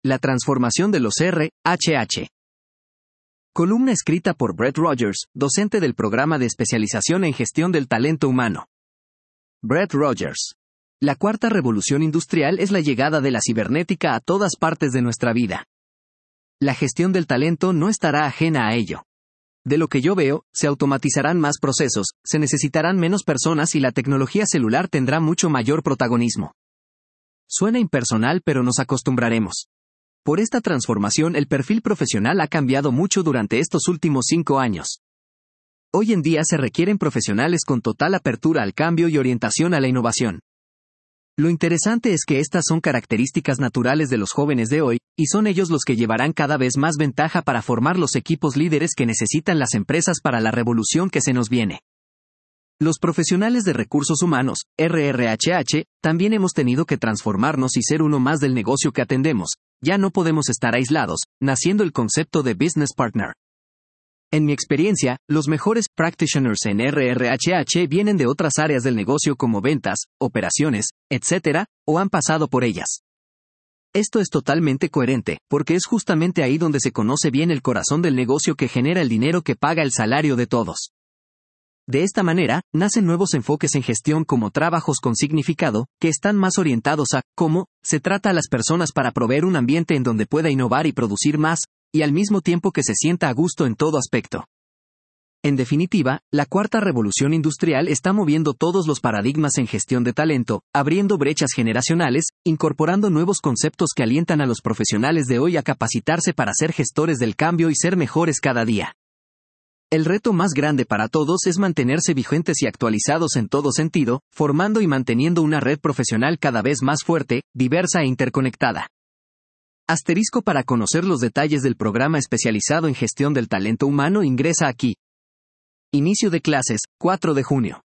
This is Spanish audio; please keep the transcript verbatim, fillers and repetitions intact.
La transformación de los R H H. Columna escrita por Brett Rogers, docente del programa de especialización en gestión del talento humano. Brett Rogers. La cuarta revolución industrial es la llegada de la cibernética a todas partes de nuestra vida. La gestión del talento no estará ajena a ello. De lo que yo veo, se automatizarán más procesos, se necesitarán menos personas y la tecnología celular tendrá mucho mayor protagonismo. Suena impersonal, pero nos acostumbraremos. Por esta transformación el perfil profesional ha cambiado mucho durante estos últimos cinco años. Hoy en día se requieren profesionales con total apertura al cambio y orientación a la innovación. Lo interesante es que estas son características naturales de los jóvenes de hoy, y son ellos los que llevarán cada vez más ventaja para formar los equipos líderes que necesitan las empresas para la revolución que se nos viene. Los profesionales de recursos humanos, R R H H, también hemos tenido que transformarnos y ser uno más del negocio que atendemos. Ya no podemos estar aislados, naciendo el concepto de Business Partner. En mi experiencia, los mejores practitioners en R R H H vienen de otras áreas del negocio como ventas, operaciones, etcétera, o han pasado por ellas. Esto es totalmente coherente, porque es justamente ahí donde se conoce bien el corazón del negocio que genera el dinero que paga el salario de todos. De esta manera, nacen nuevos enfoques en gestión como trabajos con significado, que están más orientados a cómo se trata a las personas para proveer un ambiente en donde pueda innovar y producir más, y al mismo tiempo que se sienta a gusto en todo aspecto. En definitiva, la cuarta revolución industrial está moviendo todos los paradigmas en gestión de talento, abriendo brechas generacionales, incorporando nuevos conceptos que alientan a los profesionales de hoy a capacitarse para ser gestores del cambio y ser mejores cada día. El reto más grande para todos es mantenerse vigentes y actualizados en todo sentido, formando y manteniendo una red profesional cada vez más fuerte, diversa e interconectada. Asterisco para conocer los detalles del programa especializado en gestión del talento humano ingresa aquí. Inicio de clases, cuatro de junio.